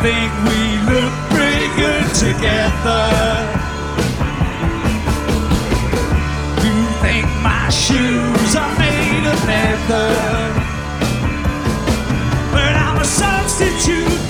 think we look pretty good together. You think my shoes are made of leather, but I'm a substitute